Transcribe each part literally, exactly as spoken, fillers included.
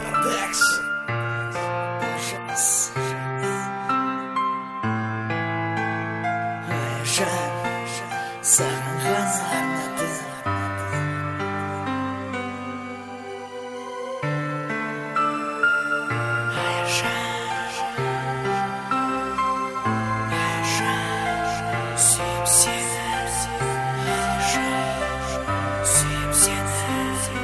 Саған ғана арнадым. Сүйем сені, сүйем сені.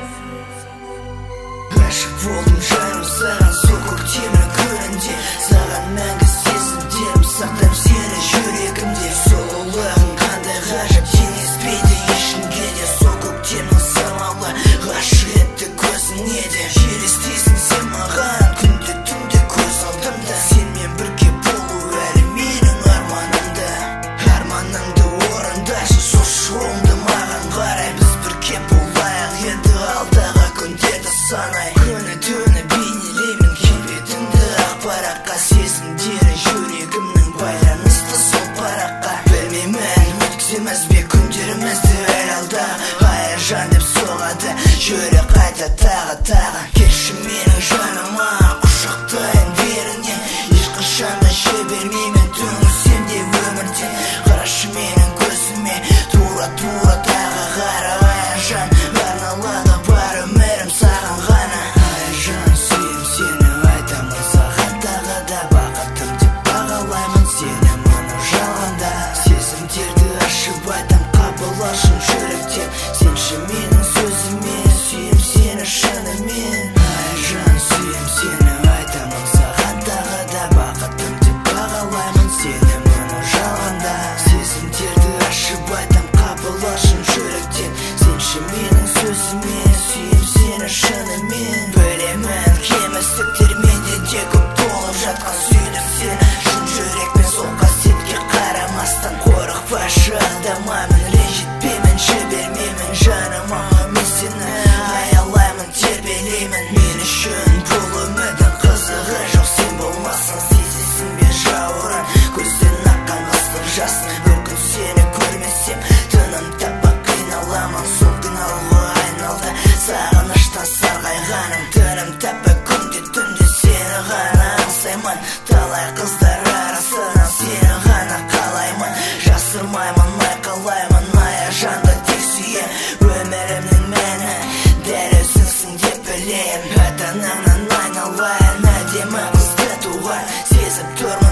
Ғашық болдым жаным саған, сол көктемнің күнінде. Саған мәңгі сезімдерім, сақтап сені жүрегімде. Сол ұлығың қандай ғажап, теңеспейді ешкімге де. Сол көктемнің самалы ғашық етті көзіңе де. Елестейсің сен маған күнде түнде көз алдымда. Сенмен бірге болу әлі менің арманымда. Арманыңды орындашы, сол жолыңды маған қарай. Біз бірге болайық енді алдағы күндерді санай. Күні түні бейнелеймін келбетіңді ақ параққа. Сезімдері жүрегімнің байланысты сол параққа. Білмеймін өткіземіз бе күндерімізді әлі алда. Аяжан деп соғады жүрек қайта тағы тағы. Келші менің жаныма құшақтайын берінен. Ешқашан да жібермеймін түңілсем де өмірден. Қарашы менің көзіме тура тура тағы қара. Аяжан арналады бар өмірім саған ғана. Аяжан сүйем сені, айтамын саған тағы да. Бақытым деп бағалаймын сені мұны жалғанда. Сезімдерді ашып айтам қабыл алшын жүректен. Сенші менің сөзіме, сүйем сені шынымен. Аяжан сүйем сені, айтамын саған тағы да. Бақытым деп бағалаймын сені мұны жалғанда. Сезімдерді ашып айтам қабыл алшын жүректен. Сенші менің сөзіме, сүйем сені шынымен. Білемін кемістіктер менде де көп толып жатқан. Сүйдім сені шын жүрекпен, сол қасиетке қарамастан. Қорықпашы алдамаймын, ренжітпеймін, жібермеймін жаныма. Мен сені аялаймын, тербелеймін. Мен үшін бұл өмірдің қызығы жоқ, сен болмасаң. Сезесің бе жауырын көзден аққан ыстық жасын. Бір күн сені көрмесем тыным таппай қиналамын. Сол қиналуға айналды сағыныштан сарғайғаным. Тыным таппай күнде түнде сені ғана аңсаймын. Талай қыздар арасынан сені ғана қалаймын. Жасырмаймын, айқайлаймын, аяжанды тек сүйем. Өмірімнің мәні дәл өзіңсің деп білем. Ата-анаңнан айналайын, әдемі қызды туған. Сезіп тұрмын